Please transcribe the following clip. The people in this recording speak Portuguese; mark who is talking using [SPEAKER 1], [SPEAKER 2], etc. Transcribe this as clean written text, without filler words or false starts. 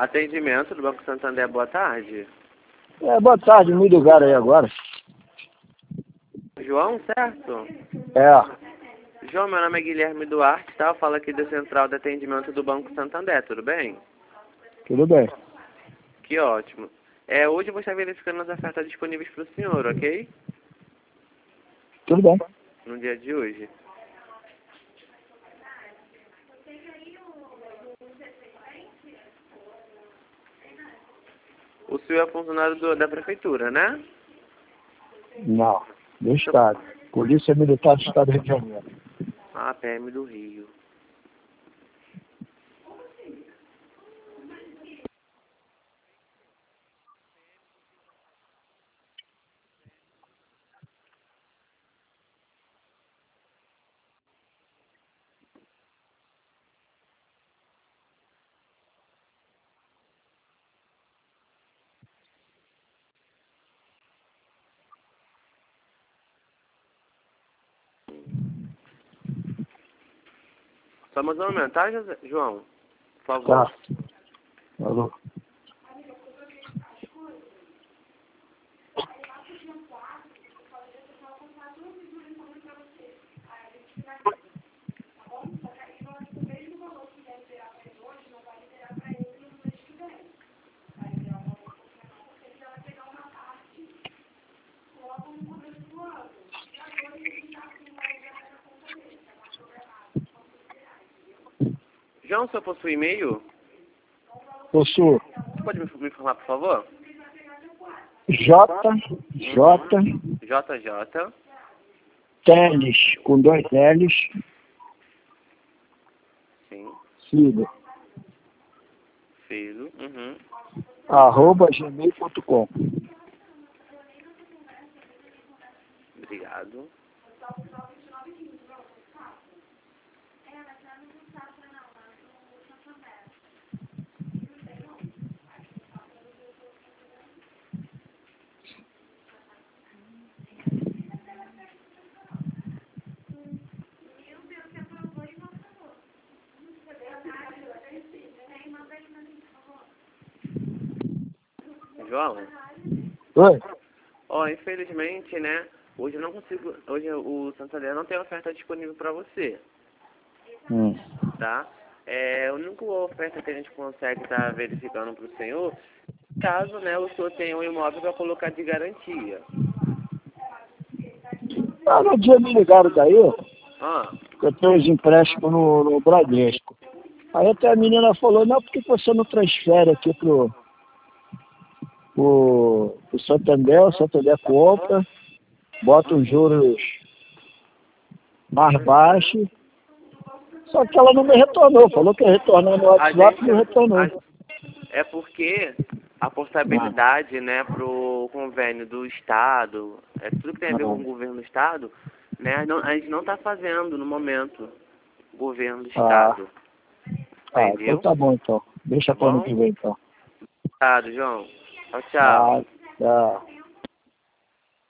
[SPEAKER 1] Atendimento do Banco Santander, boa tarde.
[SPEAKER 2] Boa tarde, me ligaram aí agora.
[SPEAKER 1] João, certo?
[SPEAKER 2] É,
[SPEAKER 1] João, meu nome é Guilherme Duarte, tá? Eu falo aqui da Central de Atendimento do Banco Santander, tudo bem?
[SPEAKER 2] tudo bem.
[SPEAKER 1] Que ótimo. Hoje eu vou estar verificando as ofertas disponíveis para o senhor, ok?
[SPEAKER 2] Tudo bem.
[SPEAKER 1] No dia de hoje. O senhor é funcionário da prefeitura, né?
[SPEAKER 2] Não, do Estado. Polícia Militar do Estado do Rio de Janeiro.
[SPEAKER 1] Ah, PM do Rio. Só mais um momento, tá, João? Por favor.
[SPEAKER 2] Tá. Alô.
[SPEAKER 1] João, o senhor possui e-mail?
[SPEAKER 2] Possuo
[SPEAKER 1] Você pode me informar, por favor? JJ.
[SPEAKER 2] Teles, com 2 L's,
[SPEAKER 1] Sim.
[SPEAKER 2] filho,
[SPEAKER 1] Filho.
[SPEAKER 2] @gmail.com.
[SPEAKER 1] Obrigado. João?
[SPEAKER 2] Oi?
[SPEAKER 1] Infelizmente, né? Hoje eu não consigo. Hoje o Santander não tem oferta disponível para você, tá? A única oferta que a gente consegue estar verificando para o senhor, caso, né, o senhor tenha um imóvel para colocar de garantia.
[SPEAKER 2] No dia me ligaram daí,
[SPEAKER 1] Ah,
[SPEAKER 2] que eu tenho os empréstimos no Bradesco. Aí até a menina falou, não, por que você não transfere aqui pro Santander, o Santander compra, bota uns juros mais baixos. Só que ela não me retornou, falou que ia retornar no WhatsApp e não retornou.
[SPEAKER 1] é porque a portabilidade, né, pro convênio do Estado, tudo que tem a ver com o governo do Estado, né, a gente não está fazendo no momento, o governo do Estado. Entendeu?
[SPEAKER 2] Então tá bom então. Deixa
[SPEAKER 1] Tá
[SPEAKER 2] para ano
[SPEAKER 1] bom?
[SPEAKER 2] que vem então.
[SPEAKER 1] Obrigado, João. Tchau, tchau.
[SPEAKER 2] Tchau.